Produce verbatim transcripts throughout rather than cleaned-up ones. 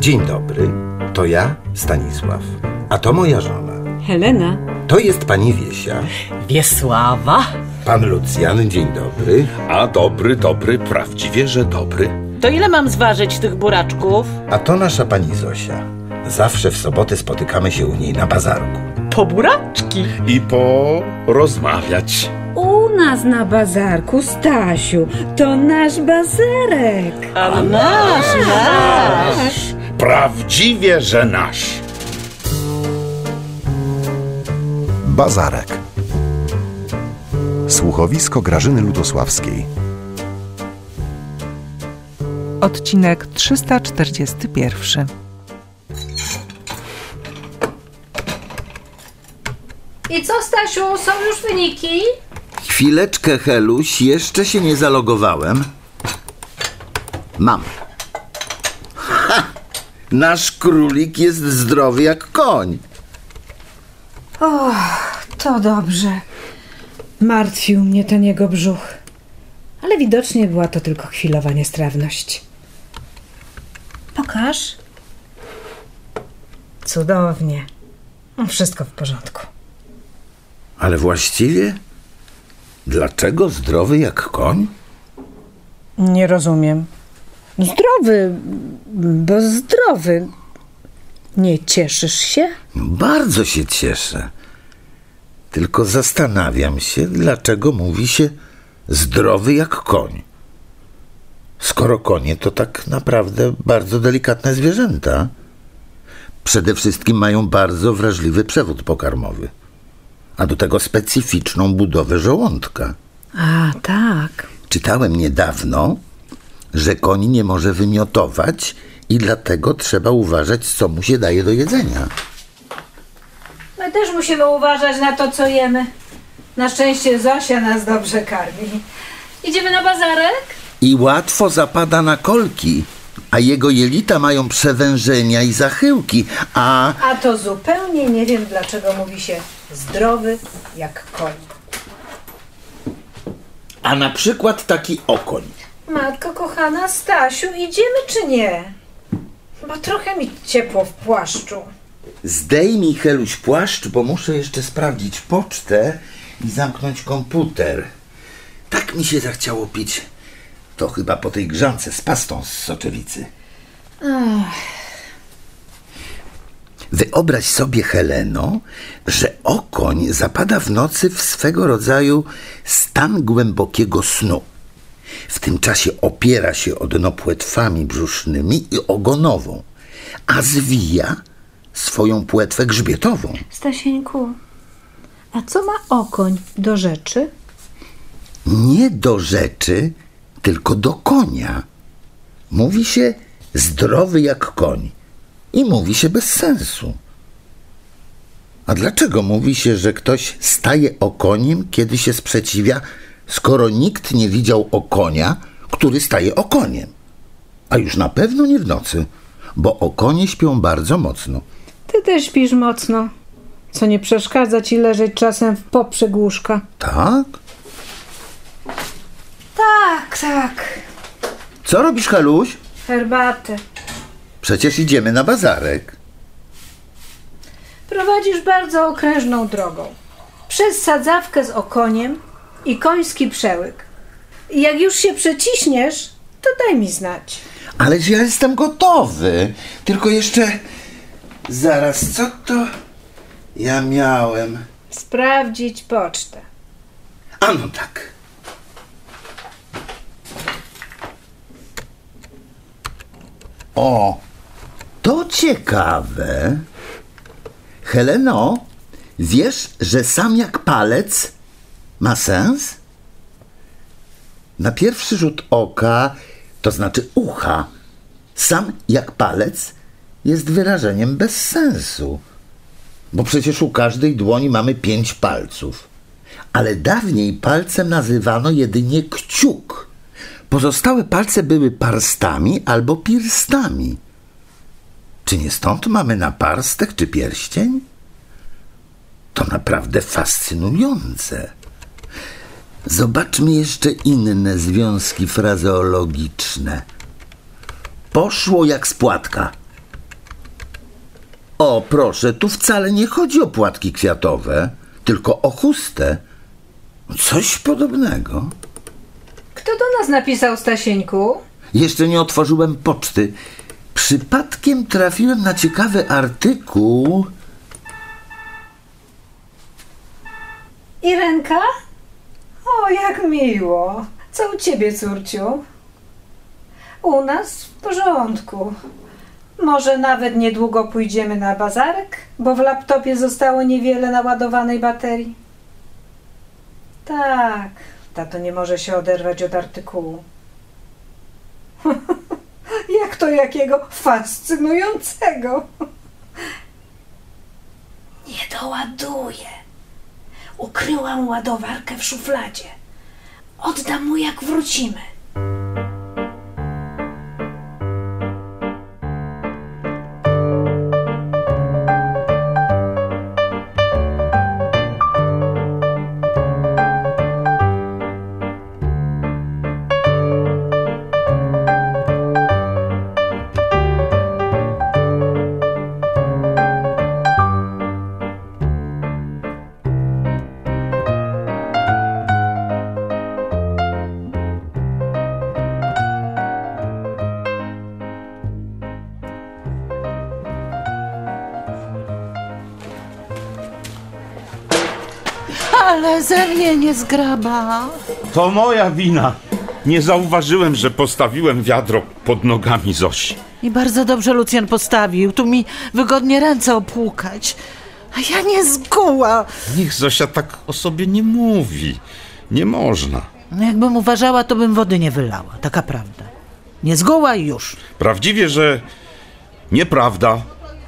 Dzień dobry, to ja, Stanisław, a to moja żona. Helena. To jest pani Wiesia. Wiesława. Pan Lucjan, dzień dobry. A dobry, dobry, prawdziwie, że dobry. To ile mam zważyć tych buraczków? A to nasza pani Zosia. Zawsze w soboty spotykamy się u niej na bazarku. Po buraczki. I porozmawiać. U nas na bazarku, Stasiu, to nasz bazarek. A nasz, nasz. Prawdziwie, że nasz. Bazarek. Słuchowisko Grażyny Ludosławskiej. Odcinek trzysta czterdziesty pierwszy. I co, Stasiu, są już wyniki? Chwileczkę, Heluś, jeszcze się nie zalogowałem. Mam. Ha! Nasz królik jest zdrowy jak koń. O, to dobrze. Martwił mnie ten jego brzuch. Ale widocznie była to tylko chwilowa niestrawność. Pokaż. Cudownie. Wszystko w porządku. Ale właściwie, dlaczego zdrowy jak koń? Nie rozumiem. Zdrowy, bo zdrowy. Nie cieszysz się? Bardzo się cieszę. Tylko zastanawiam się, dlaczego mówi się zdrowy jak koń. Skoro konie to tak naprawdę bardzo delikatne zwierzęta. Przede wszystkim mają bardzo wrażliwy przewód pokarmowy, a do tego specyficzną budowę żołądka. A, tak. Czytałem niedawno, że koń nie może wymiotować i dlatego trzeba uważać, co mu się daje do jedzenia. My też musimy uważać na to, co jemy. Na szczęście Zosia nas dobrze karmi. Idziemy na bazarek? I łatwo zapada na kolki, a jego jelita mają przewężenia i zachyłki, a... A to zupełnie nie wiem, dlaczego mówi się zdrowy jak koń. A na przykład taki okoń. Matko kochana, Stasiu, idziemy czy nie? Bo trochę mi ciepło w płaszczu. Zdejmij, Heluś, płaszcz, bo muszę jeszcze sprawdzić pocztę i zamknąć komputer. Tak mi się zachciało pić. To chyba po tej grzance z pastą z soczewicy. Ach. Wyobraź sobie, Heleno, że okoń zapada w nocy w swego rodzaju stan głębokiego snu. W tym czasie opiera się o dno płetwami brzusznymi i ogonową, a zwija swoją płetwę grzbietową. Stasieńku, a co ma okoń do rzeczy? Nie do rzeczy, tylko do konia. Mówi się zdrowy jak koń i mówi się bez sensu. A dlaczego mówi się, że ktoś staje okoniem, kiedy się sprzeciwia, skoro nikt nie widział okonia, który staje okoniem? A już na pewno nie w nocy, bo okonie śpią bardzo mocno. Ty też śpisz mocno. Co nie przeszkadza ci leżeć czasem w poprzek łóżka. Tak? Tak, tak. Co robisz, Heluś? Herbatę. Przecież idziemy na bazarek. Prowadzisz bardzo okrężną drogą. Przez sadzawkę z okoniem i koński przełyk. I jak już się przeciśniesz, to daj mi znać. Ależ ja jestem gotowy. Tylko jeszcze... Zaraz, co to ja miałem? Sprawdzić pocztę. A no tak. O, to ciekawe. Heleno, wiesz, że sam jak palec ma sens? Na pierwszy rzut oka, to znaczy ucha, sam jak palec jest wyrażeniem bez sensu. Bo przecież u każdej dłoni mamy pięć palców. Ale dawniej palcem nazywano jedynie kciuk. Pozostałe palce były parstami albo pirstami. Czy nie stąd mamy naparstek czy pierścień? To naprawdę fascynujące. Zobaczmy jeszcze inne związki frazeologiczne. Poszło jak z płatka. O, proszę, tu wcale nie chodzi o płatki kwiatowe, tylko o chustę. Coś podobnego. Kto do nas napisał, Stasieńku? Jeszcze nie otworzyłem poczty. Przypadkiem trafiłem na ciekawy artykuł. Irenka? O, jak miło. Co u ciebie, córciu? U nas w porządku. Może nawet niedługo pójdziemy na bazarek, bo w laptopie zostało niewiele naładowanej baterii. Tak, tato nie może się oderwać od artykułu. Jak to jakiego fascynującego. Nie doładuję. Ukryłam ładowarkę w szufladzie. Oddam mu, jak wrócimy. Ale ze mnie nie zgraba. To moja wina. Nie zauważyłem, że postawiłem wiadro pod nogami Zosi. I bardzo dobrze Lucjan postawił. Tu mi wygodnie ręce opłukać. A ja nie zguła. Niech Zosia tak o sobie nie mówi. Nie można. No jakbym uważała, to bym wody nie wylała. Taka prawda. Nie zguła i już. Prawdziwie, że nieprawda.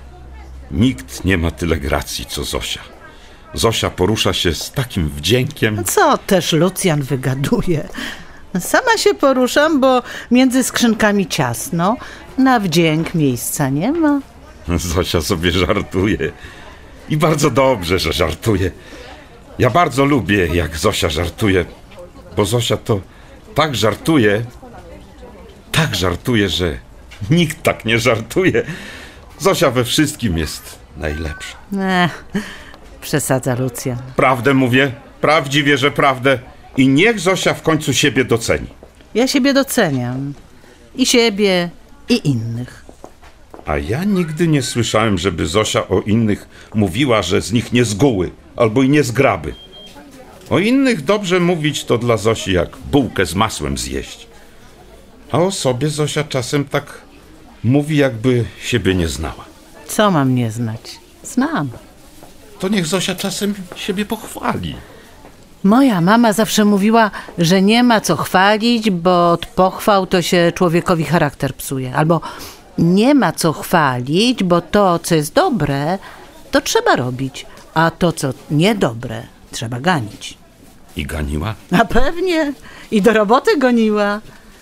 Nikt nie ma tyle gracji, co Zosia. Zosia porusza się z takim wdziękiem. Co też Lucjan wygaduje? Sama się poruszam, bo między skrzynkami ciasno. Na wdzięk miejsca nie ma. Zosia sobie żartuje. I bardzo dobrze, że żartuje. Ja bardzo lubię, jak Zosia żartuje, bo Zosia to tak żartuje, tak żartuje, że nikt tak nie żartuje. Zosia we wszystkim jest najlepsza. Ech, przesadza Lucjan. Prawdę mówię, prawdziwie, że prawdę. I niech Zosia w końcu siebie doceni. Ja siebie doceniam. I siebie, i innych. A ja nigdy nie słyszałem, żeby Zosia o innych mówiła, że z nich nie zguły, albo i nie zgraby. O innych dobrze mówić to dla Zosi jak bułkę z masłem zjeść. A o sobie Zosia czasem tak mówi, jakby siebie nie znała. Co mam nie znać? Znam. To niech Zosia czasem siebie pochwali. Moja mama zawsze mówiła, że nie ma co chwalić, bo od pochwał to się człowiekowi charakter psuje. Albo nie ma co chwalić, bo to, co jest dobre, to trzeba robić, a to, co niedobre, trzeba ganić. I ganiła? A pewnie. I do roboty goniła.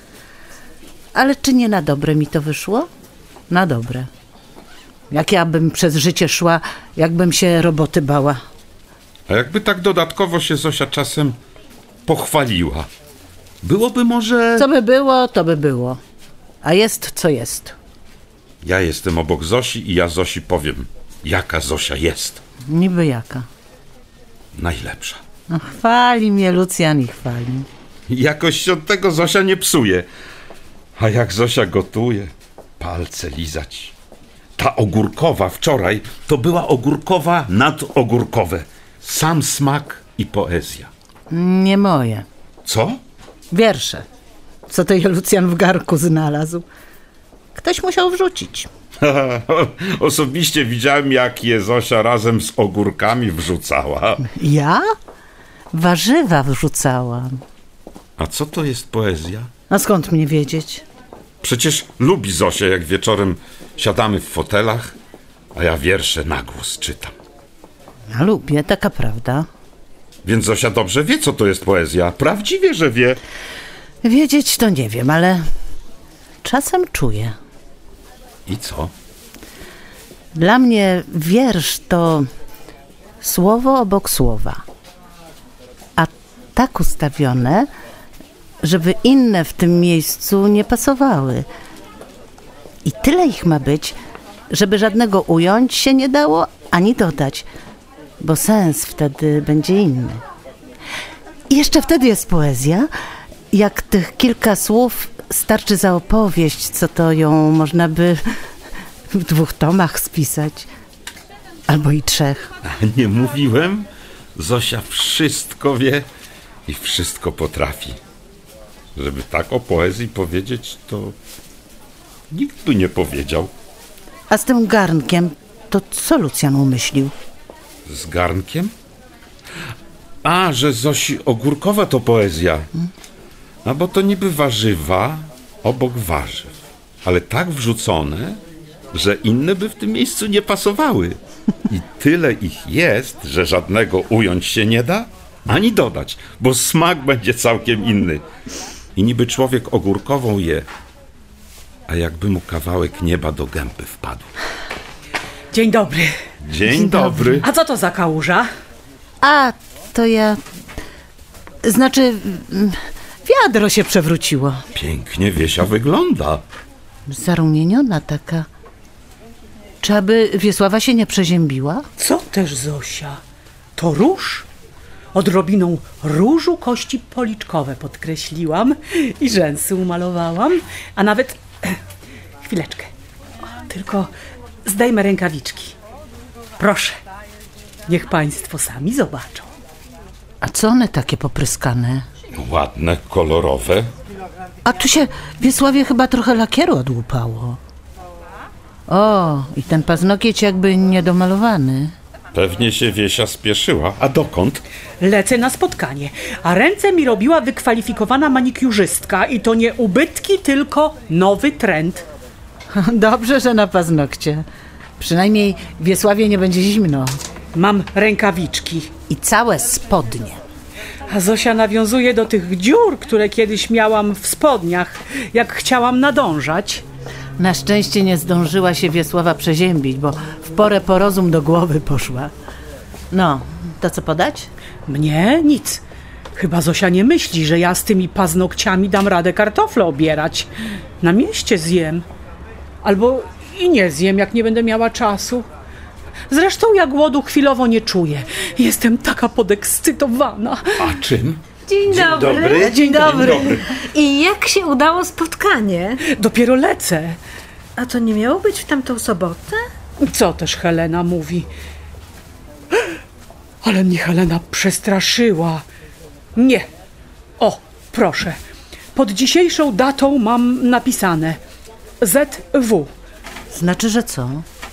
Ale czy nie na dobre mi to wyszło? Na dobre. Jak ja bym przez życie szła, jakbym się roboty bała. A jakby tak dodatkowo się Zosia czasem pochwaliła, byłoby może... Co by było, to by było. A jest, co jest. Ja jestem obok Zosi i ja Zosi powiem, jaka Zosia jest. Niby jaka. Najlepsza. No, chwali mnie Lucjan i chwali. Jakoś się od tego Zosia nie psuje. A jak Zosia gotuje, palce lizać. Ta ogórkowa wczoraj to była ogórkowa nadogórkowe. Sam smak i poezja. Nie moje. Co? Wiersze. Co to je Lucjan w garku znalazł? Ktoś musiał wrzucić. Osobiście widziałem, jak je Zosia razem z ogórkami wrzucała. Ja? Warzywa wrzucałam. A co to jest poezja? A skąd mnie wiedzieć? Przecież lubi Zosia, jak wieczorem siadamy w fotelach, a ja wiersze na głos czytam. Ja lubię, taka prawda. Więc Zosia dobrze wie, co to jest poezja. Prawdziwie, że wie. Wiedzieć to nie wiem, ale czasem czuję. I co? Dla mnie wiersz to słowo obok słowa. A tak ustawione, żeby inne w tym miejscu nie pasowały. I tyle ich ma być, żeby żadnego ująć się nie dało, ani dodać, bo sens wtedy będzie inny. I jeszcze wtedy jest poezja, jak tych kilka słów starczy za opowieść, co to ją można by w dwóch tomach spisać, albo i trzech. Nie mówiłem? Zosia wszystko wie i wszystko potrafi. Żeby tak o poezji powiedzieć, to nikt by nie powiedział. A z tym garnkiem, to co Lucjan umyślił? Z garnkiem? A, że Zosi ogórkowa to poezja. No bo to niby warzywa obok warzyw, ale tak wrzucone, że inne by w tym miejscu nie pasowały. I tyle ich jest, że żadnego ująć się nie da, ani dodać, bo smak będzie całkiem inny. I niby człowiek ogórkową je, a jakby mu kawałek nieba do gęby wpadł. Dzień dobry. Dzień, Dzień dobry. A co to za kałuża? A, to ja... Znaczy, wiadro się przewróciło. Pięknie Wiesia wygląda. Zarumieniona taka. Czy aby Wiesława się nie przeziębiła? Co też, Zosia? To róż? Odrobiną różu kości policzkowe podkreśliłam i rzęsy umalowałam, a nawet... Chwileczkę. O, tylko zdejmę rękawiczki. Proszę, niech państwo sami zobaczą. A co one takie popryskane? Ładne, kolorowe. A tu się Wiesławie chyba trochę lakieru odłupało. O, i ten paznokieć jakby niedomalowany. Pewnie się Wiesia spieszyła. A dokąd? Lecę na spotkanie, a ręce mi robiła wykwalifikowana manikiurzystka i to nie ubytki, tylko nowy trend. Dobrze, że na paznokcie. Przynajmniej Wiesławie nie będzie zimno. Mam rękawiczki. I całe spodnie. A Zosia nawiązuje do tych dziur, które kiedyś miałam w spodniach, jak chciałam nadążać. Na szczęście nie zdążyła się Wiesława przeziębić, bo w porę po rozum do głowy poszła. No, to co podać? Mnie? Nic. Chyba Zosia nie myśli, że ja z tymi paznokciami dam radę kartofle obierać. Na mieście zjem. Albo i nie zjem, jak nie będę miała czasu. Zresztą ja głodu chwilowo nie czuję. Jestem taka podekscytowana. A czym? Dzień, Dzień dobry. dobry. Dzień dobry. Dzień dobry. I jak się udało spotkanie? Dopiero lecę. A to nie miało być w tamtą sobotę? Co też Helena mówi? Ale mnie Helena przestraszyła. Nie. O, proszę. Pod dzisiejszą datą mam napisane Z W. Znaczy, że co?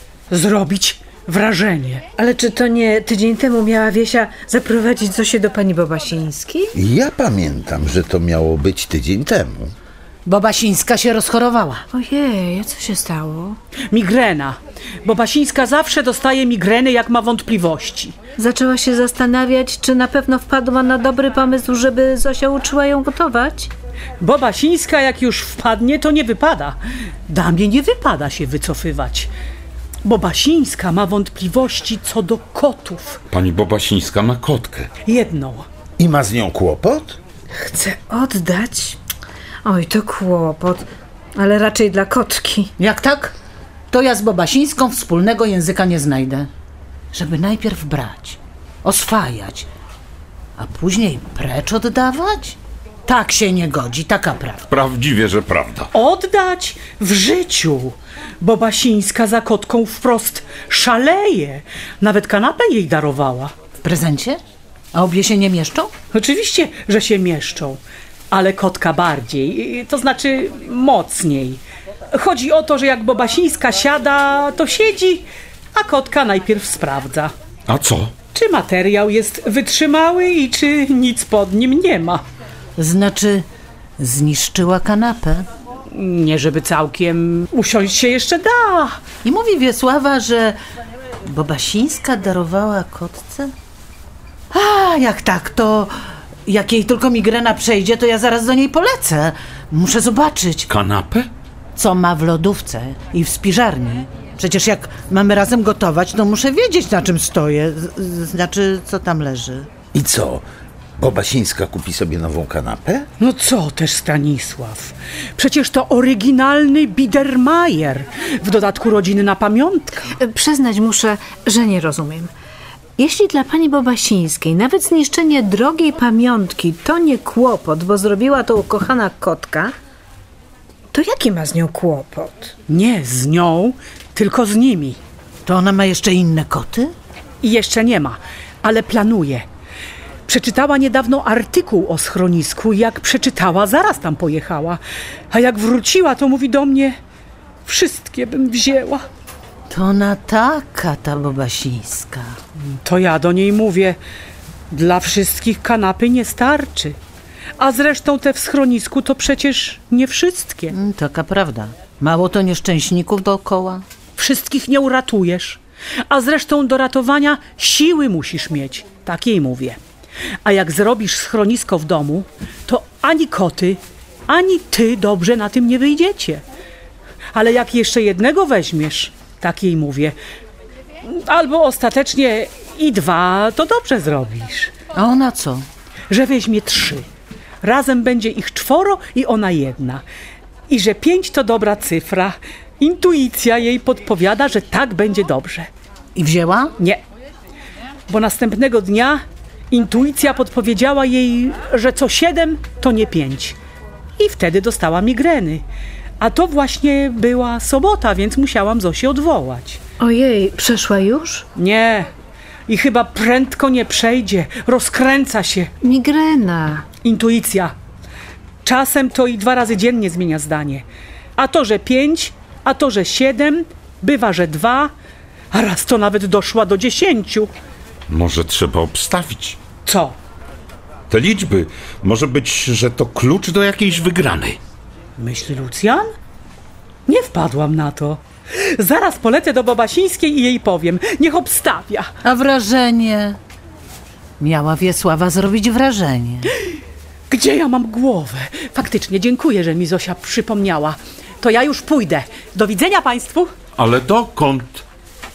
Zrobić wrażenie. Ale czy to nie tydzień temu miała Wiesia zaprowadzić Zosię do pani Bobasińskiej? Ja pamiętam, że to miało być tydzień temu. Bobasińska się rozchorowała. Ojej, a co się stało? Migrena. Bobasińska zawsze dostaje migreny, jak ma wątpliwości. Zaczęła się zastanawiać, czy na pewno wpadła na dobry pomysł, żeby Zosia uczyła ją gotować? Bobasińska, jak już wpadnie, to nie wypada. Damie nie wypada się wycofywać. Bobasińska ma wątpliwości co do kotów. Pani Bobasińska ma kotkę. Jedną. I ma z nią kłopot? Chce oddać? Oj, to kłopot, ale raczej dla kotki. Jak tak? To ja z Bobasińską wspólnego języka nie znajdę. Żeby najpierw brać, oswajać, a później precz oddawać? Tak się nie godzi, taka prawda. Prawdziwie, że prawda. Oddać w życiu. Bobasińska za kotką wprost szaleje. Nawet kanapę jej darowała. W prezencie? A obie się nie mieszczą? Oczywiście, że się mieszczą, ale kotka bardziej, to znaczy mocniej. Chodzi o to, że jak Bobasińska siada, to siedzi, a kotka najpierw sprawdza. A co? Czy materiał jest wytrzymały i czy nic pod nim nie ma. Znaczy, zniszczyła kanapę. Nie żeby całkiem, usiąść się jeszcze da. I mówi Wiesława, że Bobasińska darowała kotce? A, jak tak, to jak jej tylko migrena przejdzie, to ja zaraz do niej polecę. Muszę zobaczyć, Kanapę? co ma w lodówce i w spiżarni. Przecież jak mamy razem gotować, to muszę wiedzieć, na czym stoję. Z- Znaczy, co tam leży. I co? Bobasińska kupi sobie nową kanapę? No co też Stanisław? Przecież to oryginalny Biedermeier. W dodatku rodzinna pamiątka. Przyznać muszę, że nie rozumiem. Jeśli dla pani Bobasińskiej nawet zniszczenie drogiej pamiątki to nie kłopot, bo zrobiła to ukochana kotka, to jaki ma z nią kłopot? Nie z nią, tylko z nimi. To ona ma jeszcze inne koty? I jeszcze nie ma, ale planuje. Przeczytała niedawno artykuł o schronisku i jak przeczytała, zaraz tam pojechała. A jak wróciła, to mówi do mnie, wszystkie bym wzięła. To ona taka, ta Bobasińska. To ja do niej mówię, dla wszystkich kanapy nie starczy. A zresztą te w schronisku to przecież nie wszystkie. Mm, taka prawda. Mało to nieszczęśników dookoła. Wszystkich nie uratujesz. A zresztą do ratowania siły musisz mieć. Tak jej mówię. A jak zrobisz schronisko w domu, to ani koty, ani ty dobrze na tym nie wyjdziecie. Ale jak jeszcze jednego weźmiesz, tak jej mówię, albo ostatecznie i dwa, to dobrze zrobisz. A ona co? Że weźmie trzy. Razem będzie ich czworo i ona jedna. I że pięć to dobra cyfra. Intuicja jej podpowiada, że tak będzie dobrze. I wzięła? Nie. Bo następnego dnia intuicja podpowiedziała jej, że co siedem to nie pięć. I wtedy dostała migreny. A to właśnie była sobota, więc musiałam Zosię odwołać. Ojej, przeszła już? Nie. I chyba prędko nie przejdzie. Rozkręca się. Migrena. Intuicja. Czasem to i dwa razy dziennie zmienia zdanie. A to, że pięć, a to, że siedem, bywa, że dwa, a raz to nawet doszła do dziesięciu. Może trzeba obstawić. Co? Te liczby. Może być, że to klucz do jakiejś wygranej. Myśli Lucjan? Nie wpadłam na to. Zaraz polecę do Bobasińskiej i jej powiem. Niech obstawia. A wrażenie? Miała Wiesława zrobić wrażenie. Gdzie ja mam głowę? Faktycznie, dziękuję, że mi Zosia przypomniała. To ja już pójdę. Do widzenia państwu. Ale dokąd?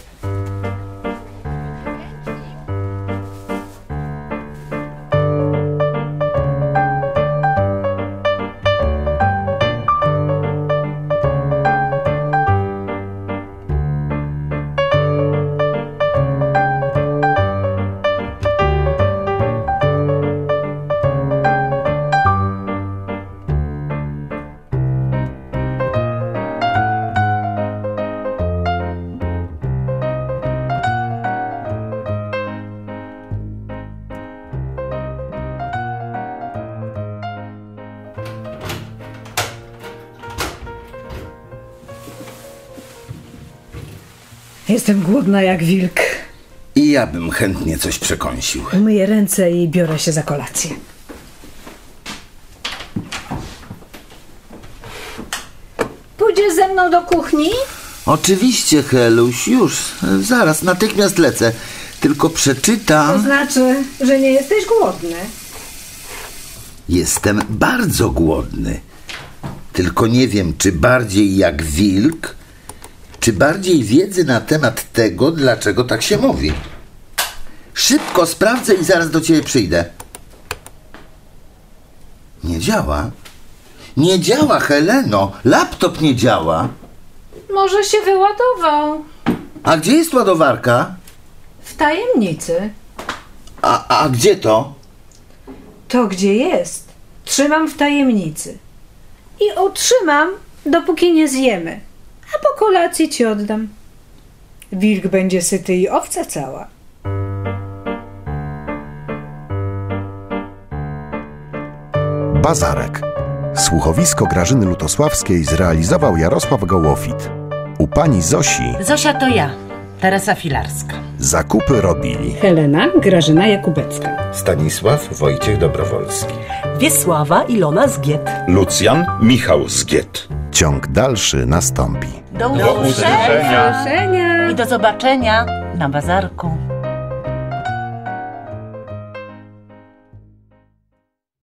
Jestem głodna jak wilk. I ja bym chętnie coś przekąsił. Umyję ręce i biorę się za kolację. Pójdziesz ze mną do kuchni? Oczywiście, Heluś, już, zaraz, natychmiast lecę. Tylko przeczytam. To znaczy, że nie jesteś głodny. Jestem bardzo głodny. Tylko nie wiem, czy bardziej jak wilk, czy bardziej wiedzy na temat tego, dlaczego tak się mówi. Szybko sprawdzę i zaraz do ciebie przyjdę. Nie działa. Nie działa, Heleno. Laptop nie działa. Może się wyładował. A gdzie jest ładowarka? W tajemnicy. A, a gdzie to? To gdzie jest, trzymam w tajemnicy. I utrzymam, dopóki nie zjemy. A po kolacji ci oddam. Wilk będzie syty i owca cała. Bazarek. Słuchowisko Grażyny Lutosławskiej zrealizował Jarosław Gołofit. U pani Zosi Zosia to ja, Teresa Filarska. zakupy robili Helena Grażyna Jakubecka. Stanisław Wojciech Dobrowolski. Wiesława Ilona Zgiet. Lucjan Michał Zgiet. Ciąg dalszy nastąpi. Do usłyszenia. I do zobaczenia na bazarku.